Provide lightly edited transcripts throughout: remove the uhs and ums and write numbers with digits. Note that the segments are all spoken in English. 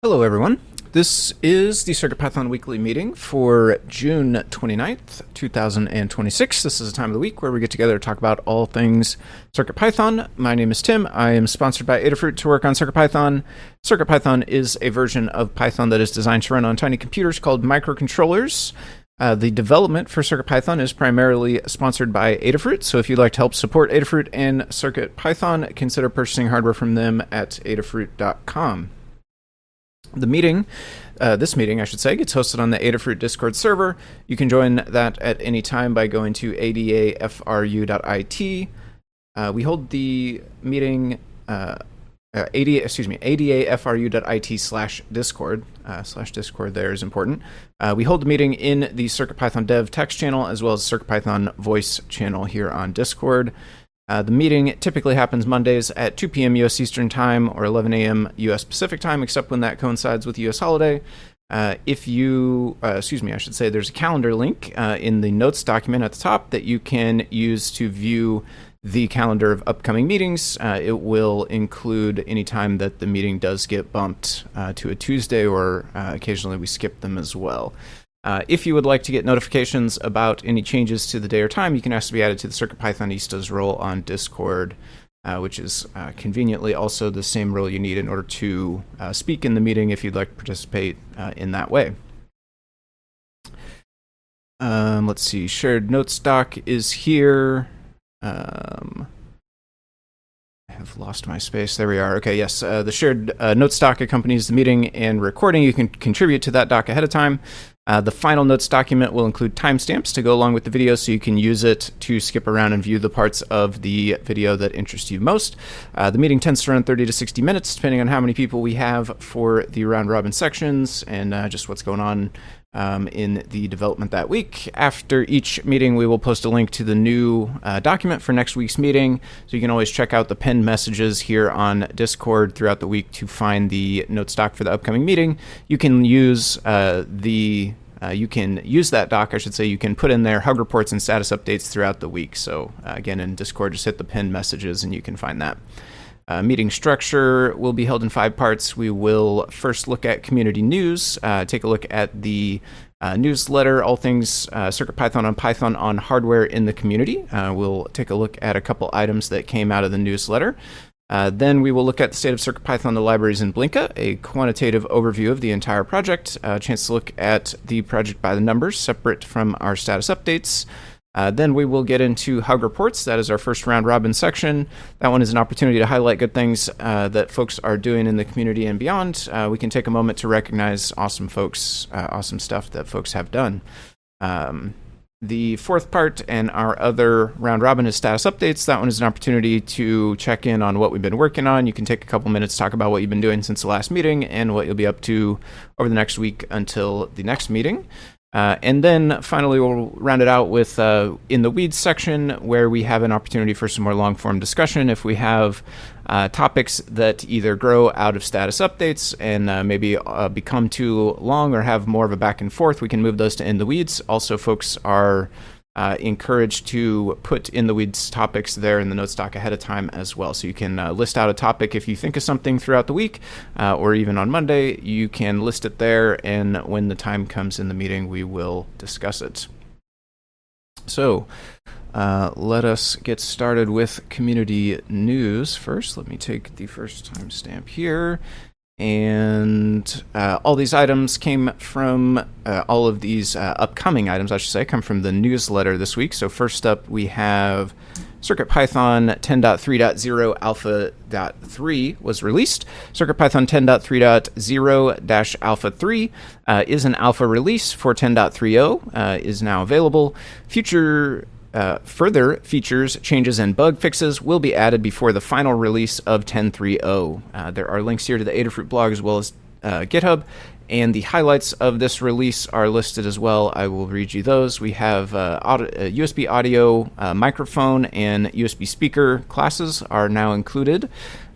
Hello, everyone. This is the CircuitPython weekly meeting for June 29th, 2026. This is a time of the week where we get together to talk about all things CircuitPython. My name is Tim. I am sponsored by Adafruit to work on CircuitPython. CircuitPython is a version of Python that is designed to run on tiny computers called microcontrollers. The development for CircuitPython is primarily sponsored by Adafruit, so if you'd like to help support Adafruit and CircuitPython, consider purchasing hardware from them at adafruit.com. The meeting, this meeting, I should say, gets hosted on the Adafruit Discord server. You can join that at any time by going to adafru.it. We hold the meeting adafru.it/discord. /discord there is important. We hold the meeting in the CircuitPython dev text channel as well as CircuitPython voice channel here on Discord. The meeting typically happens Mondays at 2 p.m. U.S. Eastern Time or 11 a.m. U.S. Pacific Time, except when that coincides with the U.S. holiday. I should say there's a calendar link in the notes document at the top that you can use to view the calendar of upcoming meetings. It will include any time that the meeting does get bumped to a Tuesday, or occasionally we skip them as well. If you would like to get notifications about any changes to the day or time, you can ask to be added to the CircuitPythonistas role on Discord, which is conveniently also the same role you need in order to speak in the meeting if you'd like to participate in that way. Let's see, shared notes doc is here. I have lost my space. There we are. Okay, yes. The shared notes doc accompanies the meeting and recording. You can contribute to that doc ahead of time. The final notes document will include timestamps to go along with the video, so you can use it to skip around and view the parts of the video that interest you most. The meeting tends to run 30 to 60 minutes, depending on how many people we have for the round-robin sections and just what's going on in the development that week. After each meeting, we will post a link to the new document for next week's meeting, so you can always check out the pinned messages here on Discord throughout the week to find the notes doc for the upcoming meeting. You can use that doc, I should say. You can put in there hug reports and status updates throughout the week. So again, in Discord, just hit the pinned messages and you can find that. Meeting structure will be held in 5 parts. We will first look at community news, take a look at the newsletter, all things CircuitPython on Python on hardware in the community. We'll take a look at a couple items that came out of the newsletter. Then we will look at the state of CircuitPython, the libraries in Blinka, a quantitative overview of the entire project, a chance to look at the project by the numbers, separate from our status updates. Then we will get into Hug Reports. That is our first round-robin section. That one is an opportunity to highlight good things that folks are doing in the community and beyond. We can take a moment to recognize awesome folks, awesome stuff that folks have done. The fourth part and our other round-robin is status updates. That one is an opportunity to check in on what we've been working on. You can take a couple minutes to talk about what you've been doing since the last meeting and what you'll be up to over the next week until the next meeting. And then finally, we'll round it out with in the weeds section, where we have an opportunity for some more long-form discussion. If we have topics that either grow out of status updates and maybe become too long or have more of a back and forth, we can move those to in the weeds. Also, folks are encouraged to put in the weeds topics there in the notes doc ahead of time as well. So you can list out a topic if you think of something throughout the week, or even on Monday, you can list it there, and when the time comes in the meeting, we will discuss it. So let us get started with community news first. Let me take the first timestamp here. And all these items came from, all of these upcoming items, I should say, come from the newsletter this week. So first up, we have CircuitPython 10.3.0 Alpha.3 was released. CircuitPython 10.3.0-Alpha 3 is an alpha release for 10.3.0, is now available. Further features, changes, and bug fixes will be added before the final release of 10.3.0. There are links here to the Adafruit blog as well as GitHub, and the highlights of this release are listed as well. I will read you those. We have USB audio microphone and USB speaker classes are now included.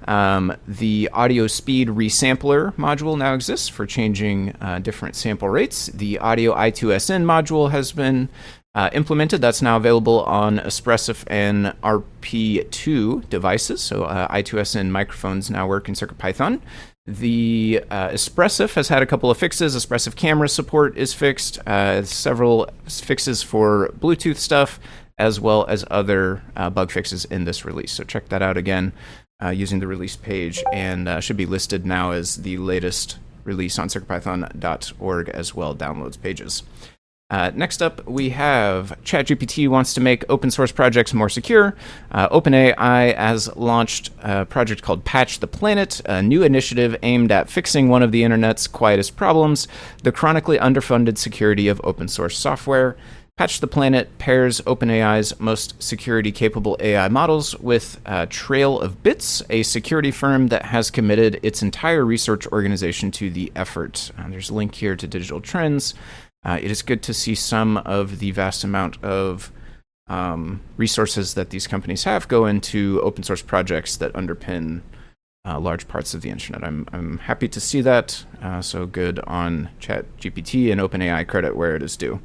The audio speed resampler module now exists for changing different sample rates. The audio I2SN module has been implemented. That's now available on Espressif and RP2 devices. So I2SN microphones now work in CircuitPython. The Espressif has had a couple of fixes. Espressif camera support is fixed. Several fixes for Bluetooth stuff, as well as other bug fixes in this release. So check that out again using the release page, and should be listed now as the latest release on CircuitPython.org as well, downloads pages. Next up, we have ChatGPT wants to make open source projects more secure. OpenAI has launched a project called Patch the Planet, a new initiative aimed at fixing one of the internet's quietest problems, the chronically underfunded security of open source software. Patch the Planet pairs OpenAI's most security-capable AI models with Trail of Bits, a security firm that has committed its entire research organization to the effort. There's a link here to Digital Trends. It is good to see some of the vast amount of resources that these companies have go into open source projects that underpin large parts of the internet. I'm happy to see that. So good on ChatGPT, and OpenAI credit where it is due.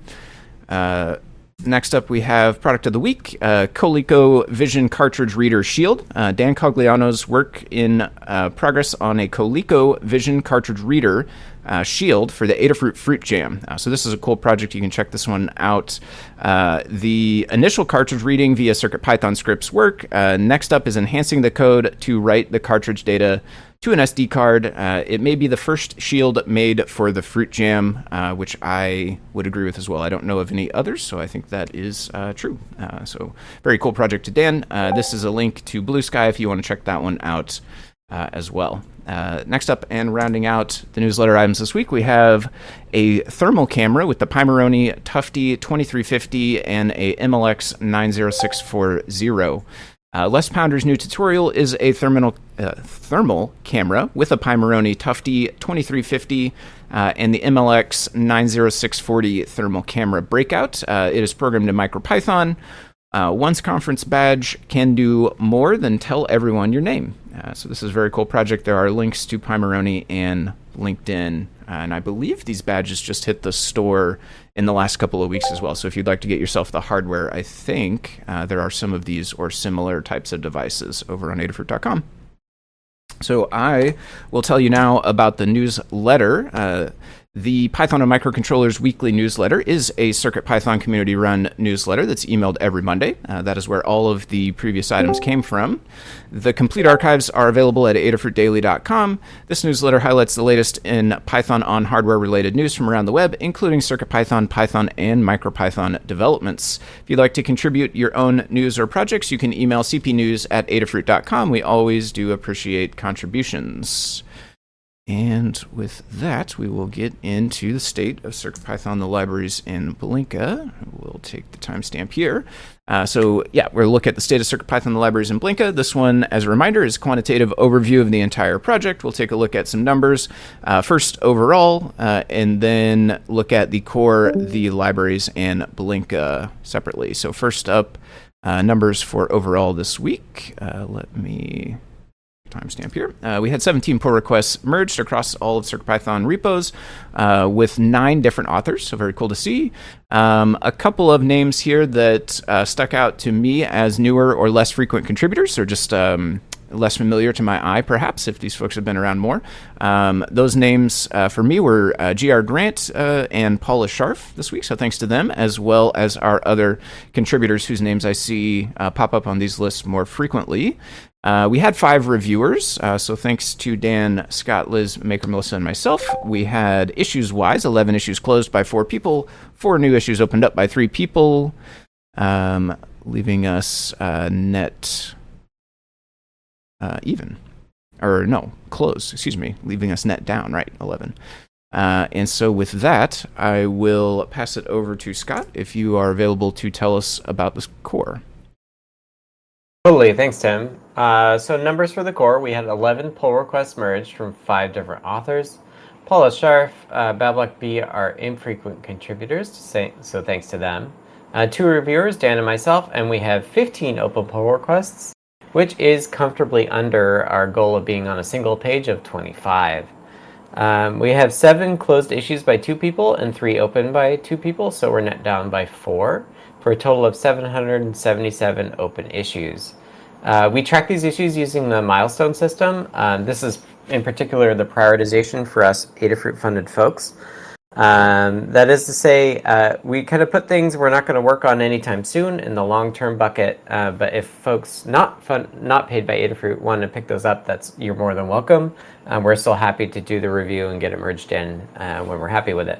Next up, we have Product of the Week, ColecoVision Cartridge Reader Shield. Dan Cogliano's work in progress on a ColecoVision Cartridge Reader Shield for the Adafruit Fruit Jam. So this is a cool project. You can check this one out. The initial cartridge reading via CircuitPython scripts work. Next up is enhancing the code to write the cartridge data to an SD card. It may be the first shield made for the Fruit Jam, which I would agree with as well. I don't know of any others, so I think that is true. So very cool project to Dan. This is a link to Blue Sky if you want to check that one out as well. Next up, and rounding out the newsletter items this week, we have a thermal camera with the Pimoroni Tufty 2350 and a MLX 90640. Les Pounder's new tutorial is a thermal camera with a Pimoroni Tufty 2350 and the MLX 90640 thermal camera breakout. It is programmed in MicroPython. One's conference badge can do more than tell everyone your name. So this is a very cool project. There are links to Pimoroni and LinkedIn, and I believe these badges just hit the store in the last couple of weeks as well. So if you'd like to get yourself the hardware, I think there are some of these or similar types of devices over on Adafruit.com. So I will tell you now about the newsletter. The Python and Microcontrollers weekly newsletter is a CircuitPython community-run newsletter that's emailed every Monday. That is where all of the previous items came from. The complete archives are available at adafruitdaily.com. This newsletter highlights the latest in Python on hardware-related news from around the web, including CircuitPython, Python, and MicroPython developments. If you'd like to contribute your own news or projects, you can email cpnews@adafruit.com. We always do appreciate contributions. And with that, we will get into the state of CircuitPython, the libraries in Blinka. We'll take the timestamp here. We'll look at the state of CircuitPython, the libraries in Blinka. This one, as a reminder, is a quantitative overview of the entire project. We'll take a look at some numbers. First, overall, and then look at the core, the libraries, and Blinka separately. So first up, numbers for overall this week. Let me timestamp here. We had 17 pull requests merged across all of CircuitPython repos with 9 different authors, so very cool to see. A couple of names here that stuck out to me as newer or less frequent contributors, or just less familiar to my eye, perhaps, if these folks have been around more. Those names for me were G.R. Grant and Paula Scharf this week, so thanks to them, as well as our other contributors whose names I see pop up on these lists more frequently. We had 5 reviewers, so thanks to Dan, Scott, Liz, Maker, Melissa, and myself. We had issues-wise, 11 issues closed by 4 people, 4 new issues opened up by 3 people, leaving us net even. Or no, closed, excuse me, leaving us net down, right, 11. And so with that, I will pass it over to Scott, if you are available to tell us about this core. Totally, thanks, Tim. So numbers for the core, we had 11 pull requests merged from 5 different authors. Paula Scharf, Bablock B are infrequent contributors, so thanks to them. 2 reviewers, Dan and myself, and we have 15 open pull requests, which is comfortably under our goal of being on a single page of 25. We have 7 closed issues by 2 people and 3 open by 2 people, so we're net down by 4. For a total of 777 open issues. We track these issues using the milestone system. This is in particular the prioritization for us Adafruit funded folks. That is to say, we kind of put things we're not going to work on anytime soon in the long-term bucket. But if folks not paid by Adafruit want to pick those up, you're more than welcome. We're still happy to do the review and get it merged in when we're happy with it.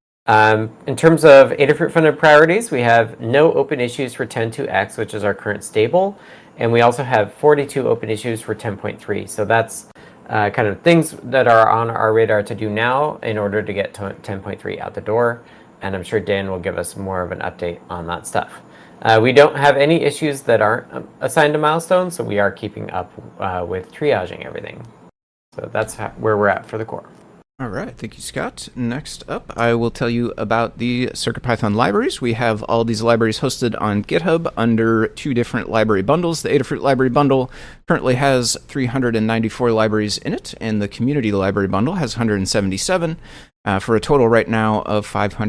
In terms of Adafruit funded priorities, we have no open issues for 10.2x, which is our current stable, and we also have 42 open issues for 10.3. So that's kind of things that are on our radar to do now in order to get 10.3 out the door. And I'm sure Dan will give us more of an update on that stuff. We don't have any issues that aren't assigned to milestones, so we are keeping up with triaging everything. So that's where we're at for the core. All right, thank you, Scott. Next up, I will tell you about the CircuitPython libraries. We have all these libraries hosted on GitHub under 2 different library bundles. The Adafruit library bundle currently has 394 libraries in it, and the community library bundle has 177, for a total right now of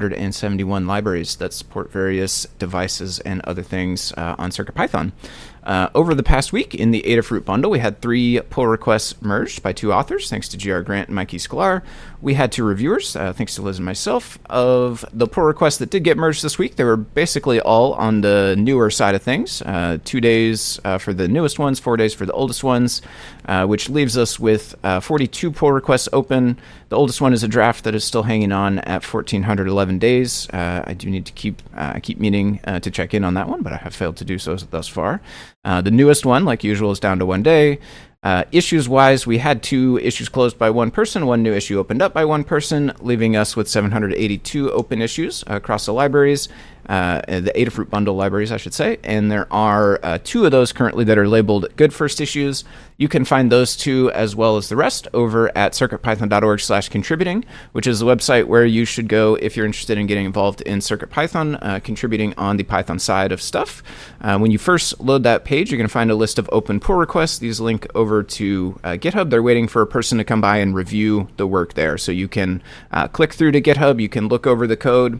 571 libraries that support various devices and other things on CircuitPython. Over the past week in the Adafruit bundle, we had 3 pull requests merged by 2 authors, thanks to G.R. Grant and Mikey Sklar. We had 2 reviewers, thanks to Liz and myself. Of the pull requests that did get merged this week, they were basically all on the newer side of things. 2 days for the newest ones, 4 days for the oldest ones, which leaves us with 42 pull requests open. The oldest one is a draft that is still hanging on at 1,411 days. I do need to keep meaning to check in on that one, but I have failed to do so thus far. The newest one, like usual, is down to 1 day. Issues-wise, we had 2 issues closed by 1 person, 1 new issue opened up by 1 person, leaving us with 782 open issues across the libraries, the Adafruit bundle libraries, I should say, and there are 2 of those currently that are labeled good first issues. You can find those 2 as well as the rest over at circuitpython.org/contributing, which is the website where you should go if you're interested in getting involved in CircuitPython, contributing on the Python side of stuff. When you first load that page, you're going to find a list of open pull requests. These link over to GitHub. They're waiting for a person to come by and review the work there. So you can click through to GitHub, you can look over the code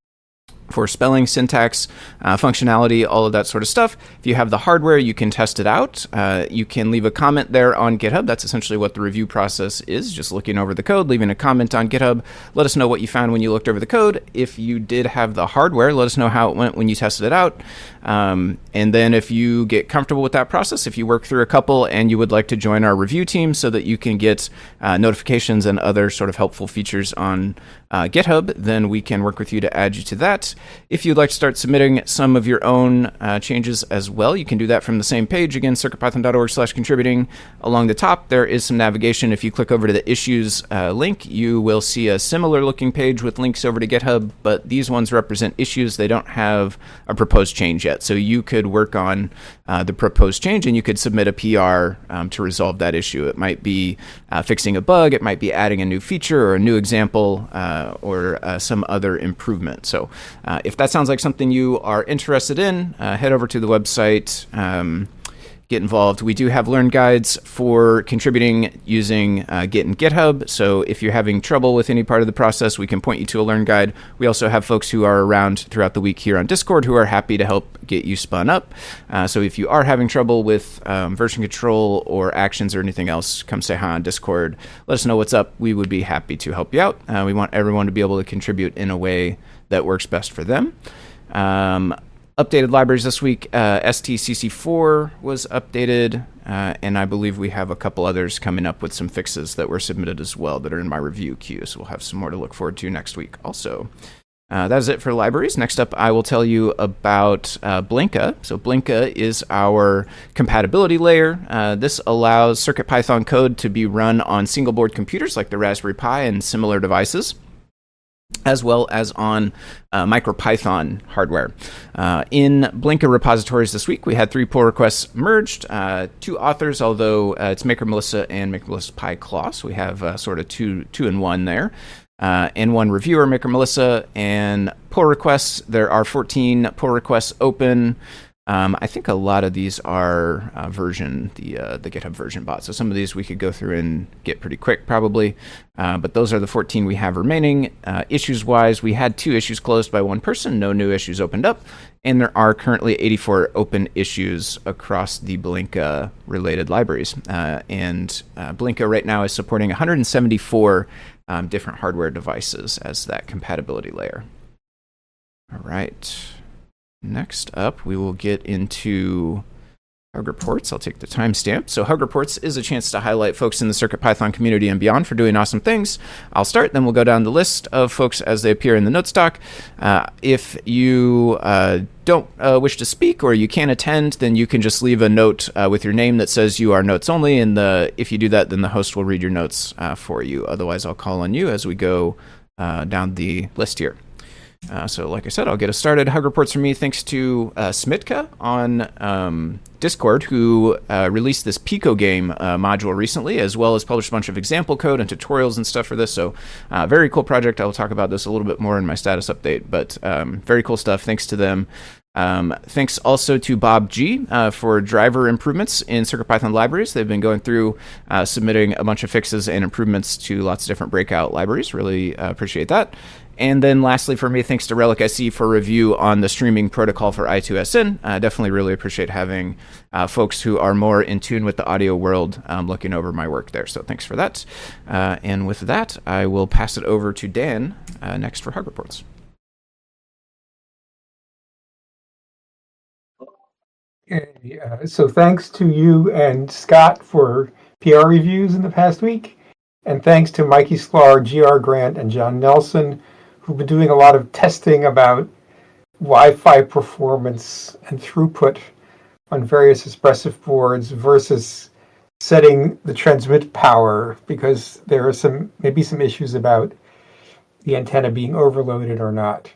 for spelling, syntax, functionality, all of that sort of stuff. If you have the hardware, you can test it out. You can leave a comment there on GitHub. That's essentially what the review process is, just looking over the code, leaving a comment on GitHub. Let us know what you found when you looked over the code. If you did have the hardware, let us know how it went when you tested it out. And then if you get comfortable with that process, if you work through a couple and you would like to join our review team so that you can get notifications and other sort of helpful features on GitHub, then we can work with you to add you to that. If you'd like to start submitting some of your own changes as well, you can do that from the same page. Again, circuitpython.org/contributing. Along the top, there is some navigation. If you click over to the issues link, you will see a similar looking page with links over to GitHub, but these ones represent issues. They don't have a proposed change yet. So you could work on the proposed change and you could submit a PR to resolve that issue. It might be fixing a bug. It might be adding a new feature or a new example or some other improvement. So if that sounds like something you are interested in, head over to the website, get involved. We do have learn guides for contributing using Git and GitHub. So if you're having trouble with any part of the process, we can point you to a learn guide. We also have folks who are around throughout the week here on Discord who are happy to help get you spun up. So if you are having trouble with version control or actions or anything else, come say hi on Discord. Let us know what's up. We would be happy to help you out. We want everyone to be able to contribute in a way that works best for them. Updated libraries this week. STCC4 was updated, and I believe we have a couple others coming up with some fixes that were submitted as well that are in my review queue, so we'll have some more to look forward to next week also. That is it for libraries. Next up, I will tell you about Blinka. So Blinka is our compatibility layer. This allows CircuitPython code to be run on single-board computers like the Raspberry Pi and similar devices, as well as on MicroPython hardware. In Blinka repositories this week, we had 3 pull requests merged, 2 authors, although it's Maker Melissa and Maker Melissa Pi Claw, so we have sort of two in one there. And 1 reviewer, Maker Melissa, and pull requests. There are 14 pull requests open. I think a lot of these are the GitHub version bot. So some of these we could go through and get pretty quick probably. But those are the 14 we have remaining. Issues-wise, we had 2 issues closed by one person. No new issues opened up. And there are currently 84 open issues across the Blinka-related libraries. And Blinka right now is supporting 174 different hardware devices as that compatibility layer. All right. Next up, we will get into Hug Reports. I'll take the timestamp. So Hug Reports is a chance to highlight folks in the CircuitPython community and beyond for doing awesome things. I'll start, then we'll go down the list of folks as they appear in the notes doc. If you don't wish to speak or you can't attend, then you can just leave a note with your name that says you are notes only, and if you do that, then the host will read your notes for you. Otherwise, I'll call on you as we go down the list here. So like I said, I'll get us started. Hug Reports from me thanks to Smitka on Discord, who released this Pico game module recently, as well as published a bunch of example code and tutorials and stuff for this. So very cool project. I will talk about this a little bit more in my status update, but very cool stuff. Thanks to them. Thanks also to Bob G for driver improvements in CircuitPython libraries. They've been going through submitting a bunch of fixes and improvements to lots of different breakout libraries. Really appreciate that. And then lastly for me, thanks to Relic IC for review on the streaming protocol for I2SN. Definitely really appreciate having folks who are more in tune with the audio world looking over my work there. So thanks for that. And with that, I will pass it over to Dan next for Hug Reports. So thanks to you and Scott for PR reviews in the past week. And thanks to Mikey Sklar, GR Grant, and John Nelson, who've been doing a lot of testing about Wi-Fi performance and throughput on various Espressif boards versus setting the transmit power, because there are maybe some issues about the antenna being overloaded or not.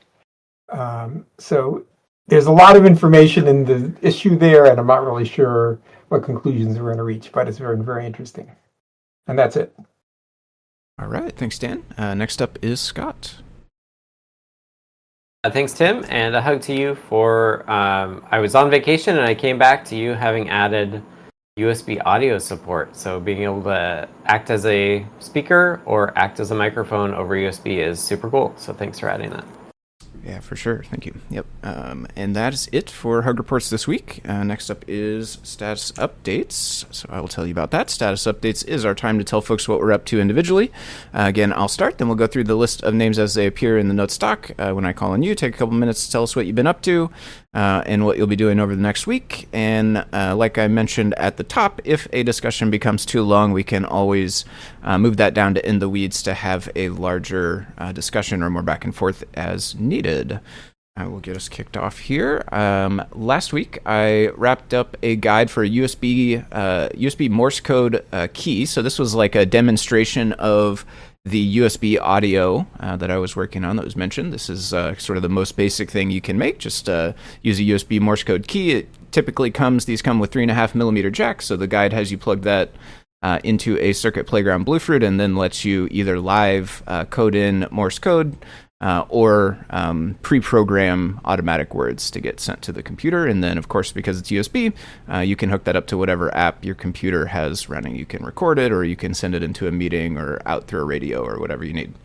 So there's a lot of information in the issue there, and I'm not really sure what conclusions we're going to reach, but it's very, very interesting. And that's it. All right. Thanks, Dan. Next up is Scott. Thanks, Tim, and a hug to you for, I was on vacation and I came back to you having added USB audio support. So being able to act as a speaker or act as a microphone over USB is super cool. So thanks for adding that. Yeah, for sure. Thank you. Yep. And that is it for Hug Reports this week. Next up is Status Updates. So I will tell you about that. Status Updates is our time to tell folks what we're up to individually. Again, I'll start, then we'll go through the list of names as they appear in the notes doc. When I call on you, take a couple minutes to tell us what you've been up to and what you'll be doing over the next week. And like I mentioned at the top, if a discussion becomes too long, we can always move that down to In the Weeds to have a larger discussion or more back and forth as needed. I will get us kicked off here. Last week, I wrapped up a guide for a USB Morse code key. So this was like a demonstration of the USB audio that I was working on that was mentioned. This is sort of the most basic thing you can make. Just use a USB Morse code key. It typically these come with 3.5 millimeter jacks. So the guide has you plug that into a Circuit Playground Bluefruit and then lets you either live code in Morse code or pre-program automatic words to get sent to the computer. And then, of course, because it's USB, you can hook that up to whatever app your computer has running. You can record it, or you can send it into a meeting or out through a radio or whatever you need.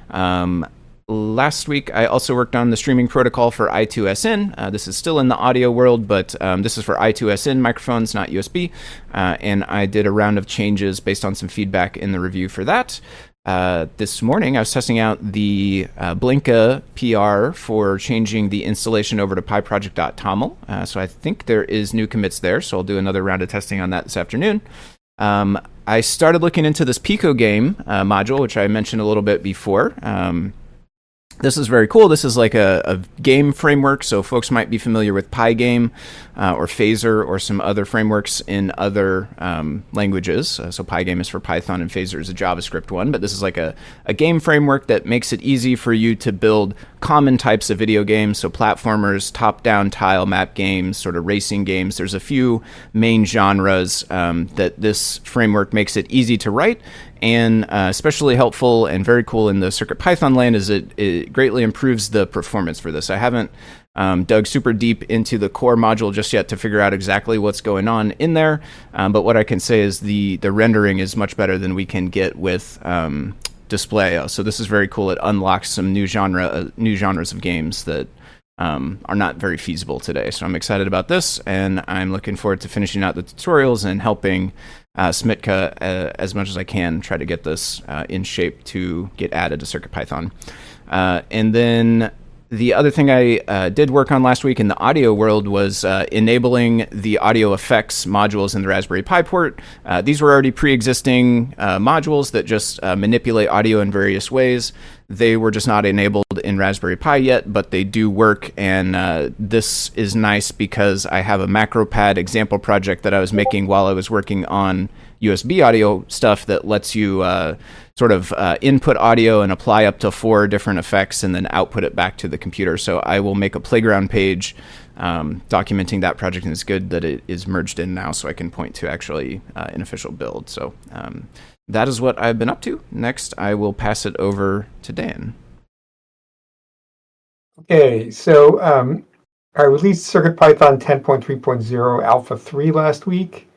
Last week, I also worked on the streaming protocol for I2SN. This is still in the audio world, but this is for I2SN microphones, not USB. And I did a round of changes based on some feedback in the review for that. This morning, I was testing out the Blinka PR for changing the installation over to PyProject.toml. So I think there is new commits there, so I'll do another round of testing on that this afternoon. I started looking into this Pico game module, which I mentioned a little bit before. This is very cool. This is like a game framework, so folks might be familiar with Pygame or Phaser or some other frameworks in other languages. So Pygame is for Python and Phaser is a JavaScript one, but this is like a game framework that makes it easy for you to build common types of video games, so platformers, top-down tile map games, sort of racing games. There's a few main genres that this framework makes it easy to write. And especially helpful and very cool in the CircuitPython land is it greatly improves the performance for this. I haven't dug super deep into the core module just yet to figure out exactly what's going on in there. But what I can say is the rendering is much better than we can get with Display. So this is very cool. It unlocks some new genres of games that are not very feasible today. So I'm excited about this, and I'm looking forward to finishing out the tutorials and helping Smitka as much as I can try to get this in shape to get added to CircuitPython. And then the other thing I did work on last week in the audio world was enabling the audio effects modules in the Raspberry Pi port. These were already pre-existing modules that just manipulate audio in various ways. They were just not enabled in Raspberry Pi yet, but they do work, and this is nice because I have a MacroPad example project that I was making while I was working on USB audio stuff that lets you sort of input audio and apply up to 4 different effects and then output it back to the computer. So I will make a Playground page documenting that project, and it's good that it is merged in now so I can point to actually an official build. So that is what I've been up to. Next, I will pass it over to Dan. Okay, so I released CircuitPython 10.3.0 Alpha 3 last week.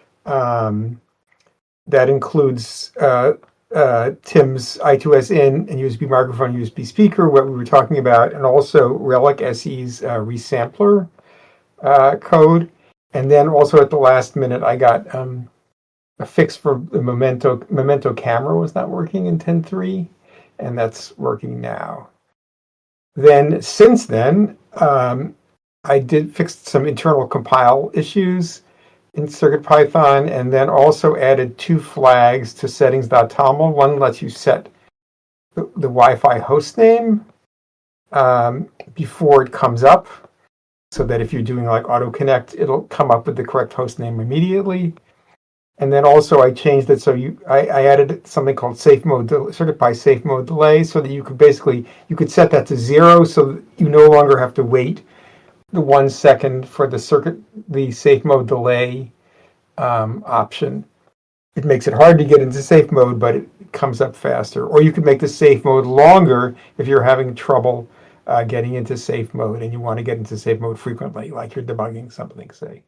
That includes Tim's I2S in and USB microphone, USB speaker, what we were talking about, and also Relic SE's resampler code. And then also at the last minute, I got a fix for the Memento camera was not working in 10.3, and that's working now. Then since then, I did fix some internal compile issues in CircuitPython, and then also added 2 flags to settings.toml. One lets you set the Wi-Fi host name before it comes up, so that if you're doing like AutoConnect, it'll come up with the correct host name immediately. And then also I changed it so I added something called safe mode, CircuitPy safe mode delay, so that you could set that to 0, so that you no longer have to wait the 1 second for the safe mode delay option. It makes it hard to get into safe mode, but it comes up faster. Or you can make the safe mode longer if you're having trouble getting into safe mode and you want to get into safe mode frequently, like you're debugging something, say.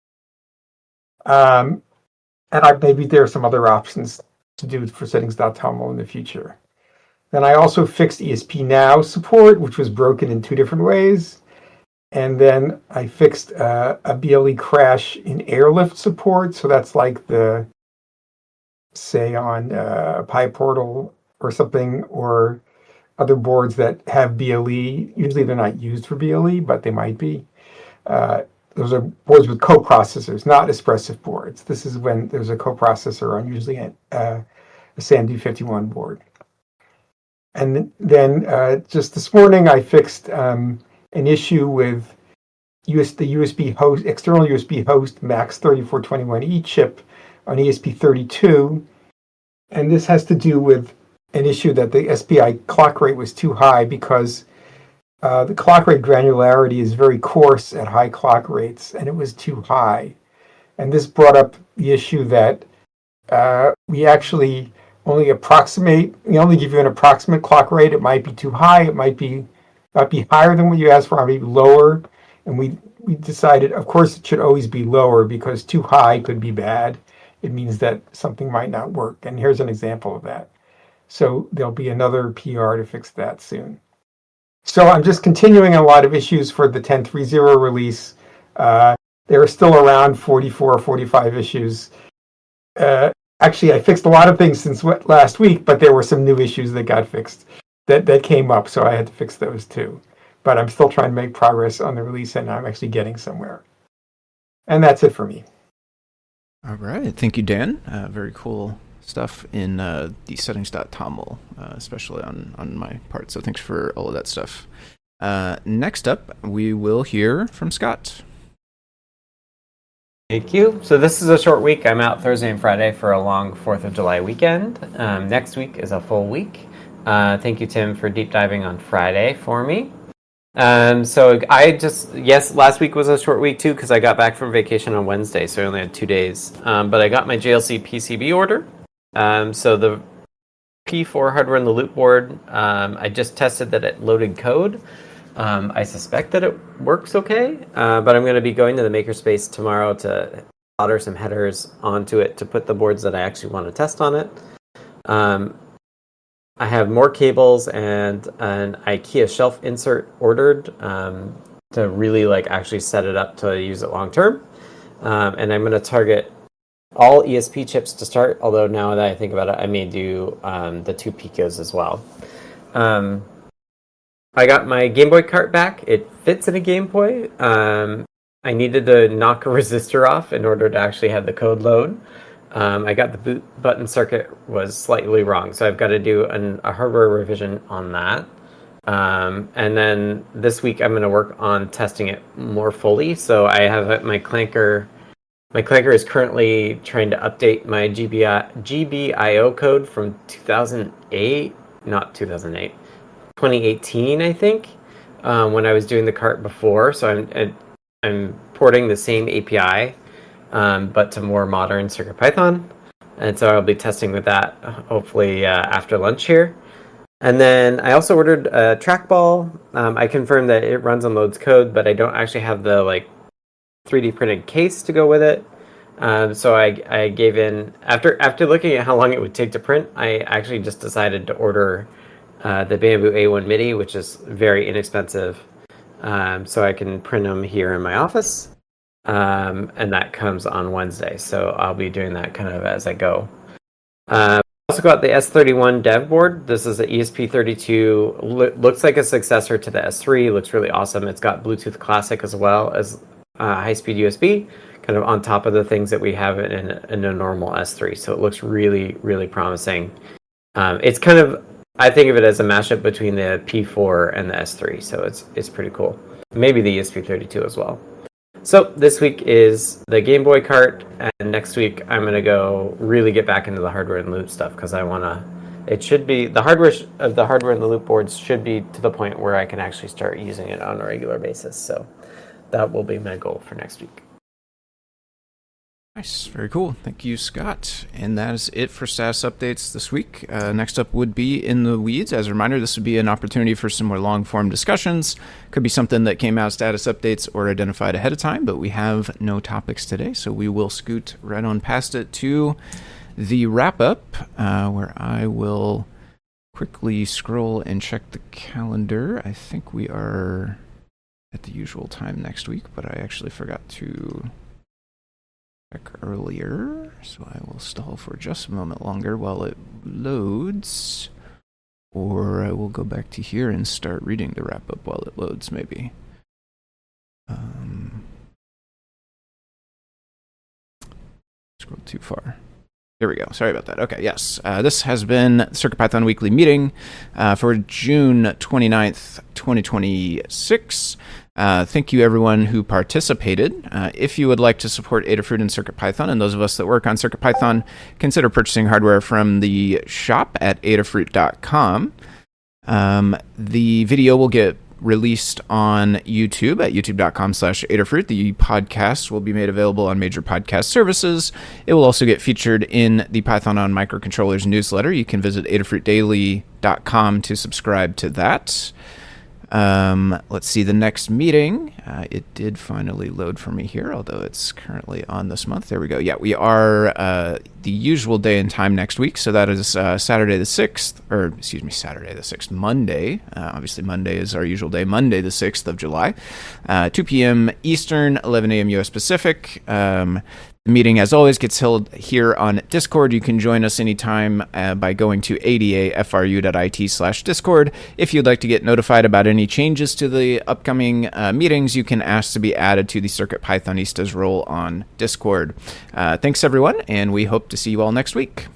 And maybe there are some other options to do for settings.toml in the future. Then I also fixed ESP Now support, which was broken in 2 different ways. And then I fixed a BLE crash in Airlift support. So that's like the, say, on PyPortal or something, or other boards that have BLE. Usually they're not used for BLE, but they might be. Those are boards with coprocessors, not Espressif boards. This is when there's a coprocessor on usually a SAMD51 board. And then just this morning I fixed an issue with the USB host, external USB host MAX3421E chip on ESP32. And this has to do with an issue that the SPI clock rate was too high, because the clock rate granularity is very coarse at high clock rates, and it was too high. And this brought up the issue that we actually only give you an approximate clock rate. It might be too high, it might be higher than what you asked for, maybe lower. And we decided, of course, it should always be lower, because too high could be bad. It means that something might not work. And here's an example of that. So there'll be another PR to fix that soon. So I'm just continuing a lot of issues for the 10.3.0 release. There are still around 44 or 45 issues. Actually, I fixed a lot of things since last week, but there were some new issues that got fixed that came up, so I had to fix those too. But I'm still trying to make progress on the release, and I'm actually getting somewhere. And that's it for me. All right. Thank you, Dan. Very cool stuff in the settings.toml, especially on my part. So thanks for all of that stuff. Next up, we will hear from Scott. Thank you. So this is a short week. I'm out Thursday and Friday for a long 4th of July weekend. Next week is a full week. Thank you, Tim, for deep diving on Friday for me. So last week was a short week too, because I got back from vacation on Wednesday, so I only had 2 days. But I got my JLC PCB order. So the P4 hardware in the loop board, I just tested that it loaded code. I suspect that it works okay, but I'm going to be going to the makerspace tomorrow to solder some headers onto it to put the boards that I actually want to test on it. I have more cables and an IKEA shelf insert ordered to really actually set it up to use it long term. And I'm going to target all ESP chips to start, although now that I think about it, I may do the 2 Picos as well. I got my Game Boy cart back. It fits in a Game Boy. I needed to knock a resistor off in order to actually have the code load. I got the boot button circuit was slightly wrong, so I've got to do a hardware revision on that. And then this week I'm going to work on testing it more fully. So I have my clanker. My clanker is currently trying to update my GBIO code from 2018, I think, when I was doing the cart before. So I'm porting the same API, but to more modern CircuitPython. And so I'll be testing with that hopefully after lunch here. And then I also ordered a trackball. I confirmed that it runs on Loads code, but I don't actually have the 3D printed case to go with it. So I gave in after looking at how long it would take to print. I actually just decided to order the Bamboo A1 MIDI, which is very inexpensive, so I can print them here in my office. And that comes on Wednesday, so I'll be doing that kind of as I go. I also got the S31 dev board. This is the ESP32. Looks like a successor to the S3. Looks really awesome. It's got Bluetooth Classic as well as high-speed USB, kind of on top of the things that we have in a normal S3. So it looks really, really promising. It's kind of, I think of it as a mashup between the P4 and the S3, so it's pretty cool. Maybe the ESP32 as well. So this week is the Game Boy cart, and next week I'm going to go really get back into the hardware in the loop stuff, because I want to, it should be, the hardware of the hardware in the loop boards should be to the point where I can actually start using it on a regular basis. So that will be my goal for next week. Nice. Very cool. Thank you, Scott. And that is it for status updates this week. Next up would be In the Weeds. As a reminder, this would be an opportunity for some more long-form discussions. Could be something that came out status updates or identified ahead of time, but we have no topics today, so we will scoot right on past it to the wrap-up, where I will quickly scroll and check the calendar. I think we are at the usual time next week, but I actually forgot to check earlier, so I will stall for just a moment longer while it loads, or I will go back to here and start reading the wrap-up while it loads, maybe. Scroll too far. Here we go. Sorry about that. Okay, yes. This has been CircuitPython Weekly Meeting for June 29th, 2026. Thank you, everyone who participated. If you would like to support Adafruit and CircuitPython, and those of us that work on CircuitPython, consider purchasing hardware from the shop at adafruit.com. The video will get released on YouTube at youtube.com/Adafruit. The podcast will be made available on major podcast services. It will also get featured in the Python on Microcontrollers newsletter. You can visit adafruitdaily.com to subscribe to that. Let's see, the next meeting. It did finally load for me here, although it's currently on this month. There we go. Yeah, we are the usual day and time next week. So that is Saturday the 6th, Monday. Obviously, Monday is our usual day, Monday the 6th of July, 2 p.m. Eastern, 11 a.m. U.S. Pacific. The meeting, as always, gets held here on Discord. You can join us anytime by going to adafru.it/Discord. If you'd like to get notified about any changes to the upcoming meetings, you can ask to be added to the CircuitPythonistas role on Discord. Thanks, everyone, and we hope to see you all next week.